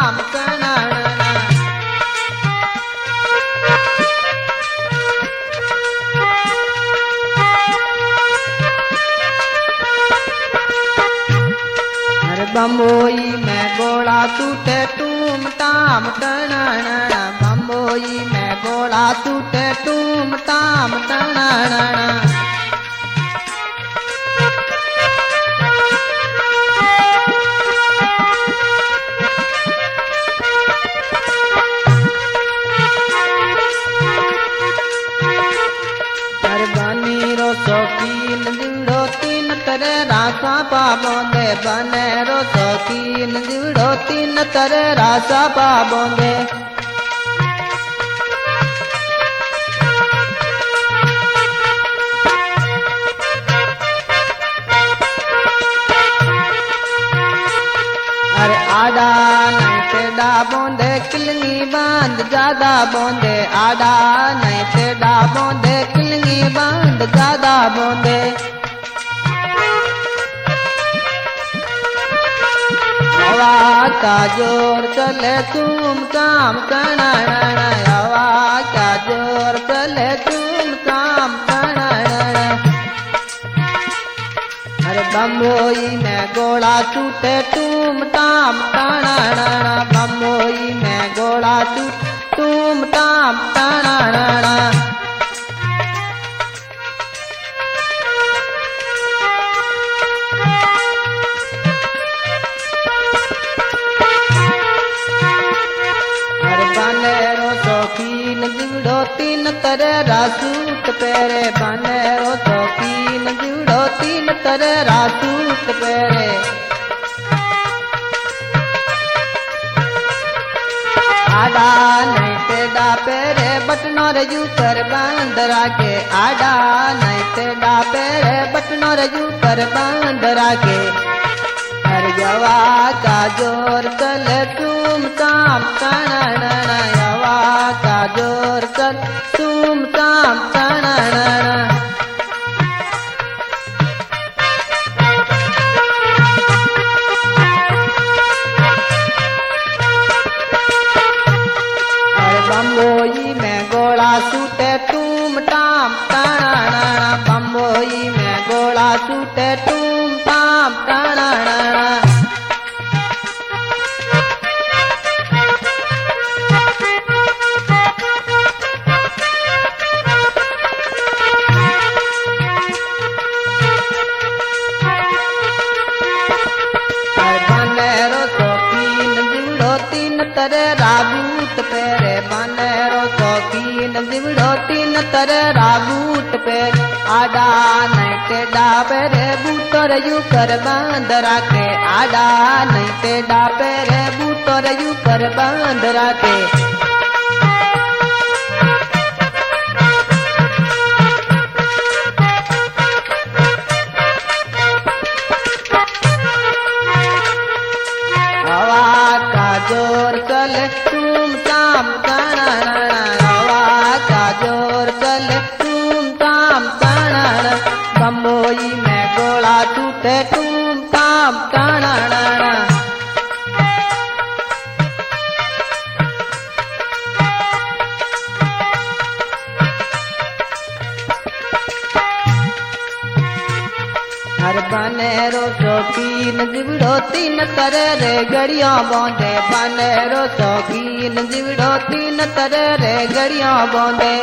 ताम तणाणा। अरे बम्बोई में गोला टूटे टूम टाम तणाणा। बम्बोई में गोला टूटे टूम टाम तणाणा। शौकीन जीवड़ो तीन तरह रासा पा बोंदे। बनेरो शौकीन जीवड़ो तीन तरह रासा पा बोंदे। अरे आड़ा नहीं टेढ़ा बोंदे किलंगी बांध ज्यादा बोंदे। आड़ा नहीं टेढ़ा बोंदे किलंगी बांध ज्यादा बोंदे। हवा का जोर चले तुम काम तणाणा। हवा का जोर चले तुम काम तणाणा। अरे बम्बोई में गोला टूटे टूम टाम तणाणा। बम्बोई में गोला टूटे टूम टाम तणाणा। अरे बनेरो शौकीन जीवड़ो तीन तरह रासूट पेरे। बनेरो शौकीन जीवड़ो तीन तरह रासूट पेरे। आड़ा नहीं टेढ़ा पेरे बटनों रे ऊपर बांध राखे। आड़ा नहीं टेढ़ा पेरे बटनों रे ऊपर बांध राखे। हर यवा का जोर चले तुम काम तणाणा। यवा का जोर चल तुम काम तणाणा। बम्बोई में गोला टूटे टूम टाम तणाणा। बम्बोई में गोला टूटे टूम टाम तणाणा। बनेरो शौकीन जीवड़ो तीन तरह राबूत पेरे। बनेरो शौकीन जीवड़ो तीन तरह राबूत पेरे। आड़ा नहीं टेढ़ा पेरे बूटोर ऊपर बांध राखे। आड़ा नहीं टेढ़ा पेरे बूटोर ऊपर बांध राखे। हवा का जोर चले तुम काम तणाणा। हवा का जोर चले तुम काम तणाणा। बम्बोई में गोला टूटे तुम काम तणाणा। हर बनेरो शौकीन जीवड़ो तीन तरह रे गड़ियों बोंदे। बनेरो शौकीन जीवड़ो तीन तरह रे गड़ियों बोंदे।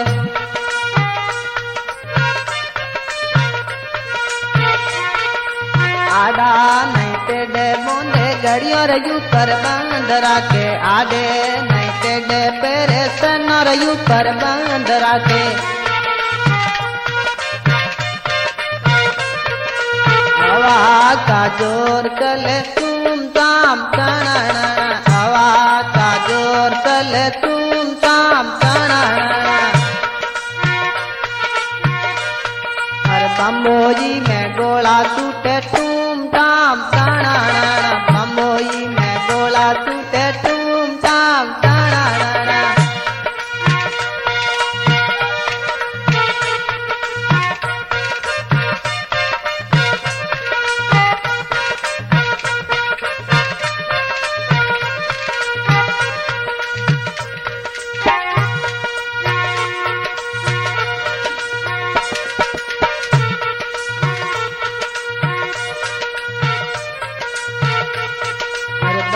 आड़ा नहीं टेढ़े बोंदे गड़ियों रे ऊपर बांध राखे। आड़े नहीं टेढ़े पेरे सनों रे ऊपर बांध राखे। हवा का जोर चले तुम ताम तणाणा। हवा का जोर चले तुम ताम तणाणा। हर बम्बोई में गोला टूटे तुम ताम तणाणा। बम्बोई में गोला टूटे तुम ताम तणाणा।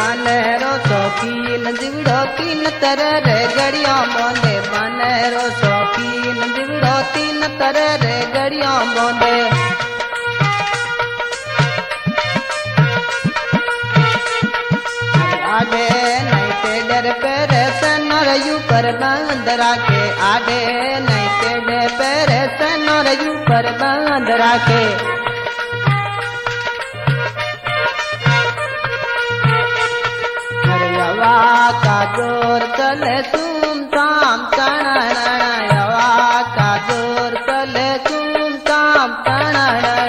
बानेरो शौकीन जीवड़ो तीन तरह रे गड़ियों बोंदे बानेरो शौकीन जीवड़ो तीन तरह रे गड़ियों बोंदे आडे नहीं ते डर पेरे सनोर यू पर बांध राखे आडे नहीं ते डर पेरे सनोर यू पर बांध राखे हवा का जोर चले तुम ताम तना हवा का जोर चले तुम ताम तना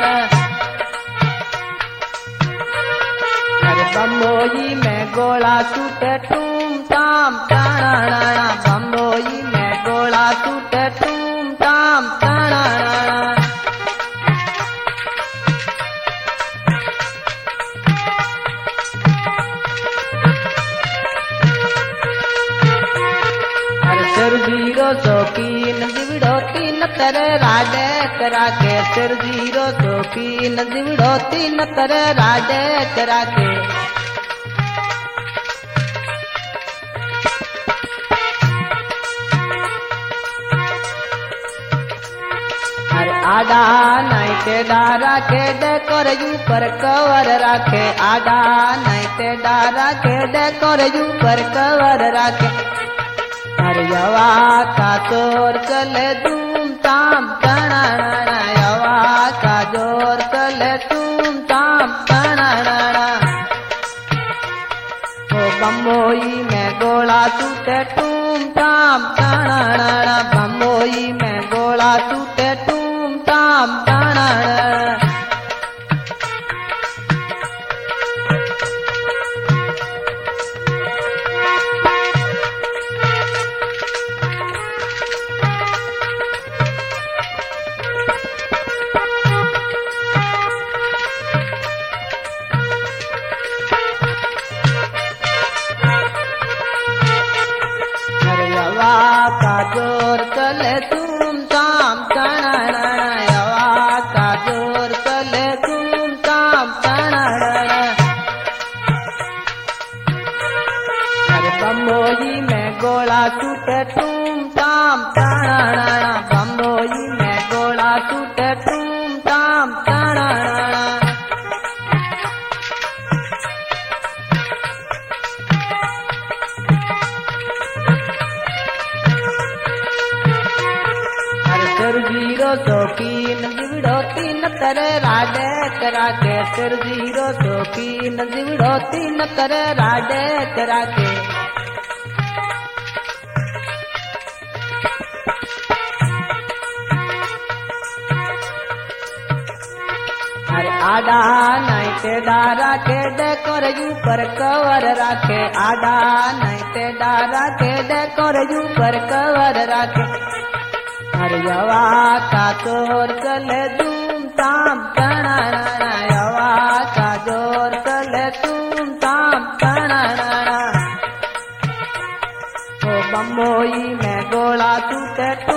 बम्बोई में गोला टूटे टूम टाम टाणा बम्बोई में गोला टूटे टूम टाम टाणा सिरजीरो शौकीन जीवड़ो तीन तरह राडे करा के सिरजीरो शौकीन जीवड़ो तीन तरह राडे करा के आडा नहीं ते डारा के डेकोर यू पर कवर राखे आडा नहीं ते डारा के डेकोर यू पर कवर राखे हर यवा का जोर चले धूम ताम तना यवा का जोर चले धूम ताम तना ओ बम्बोई में गोला टूटे टूम ताम तना बम्बोई में गोला टूटे टूम ताम तना का जोर चले तुम ताम तना हवा का जोर चले तुम ताम तना बम्बोई में गोला टूटे तुम ताम तना बम्बोई में गोला टूटे तुम ताम तना सिरजीरो शौकीन जीवड़ो तीन तरह राडे करा के सिरजीरो शौकीन जीवड़ो तीन तरह राडे करा के आडा नहीं ते डारा के डेकोर यू पर कवर राखे आडा नहीं ते डारा के डेकोर यू पर कवर राखे हर यवा का जोर चले धूम ताम तना यवा का जोर चले धूम ताम तना ओ बम्बोई में गोला टूटे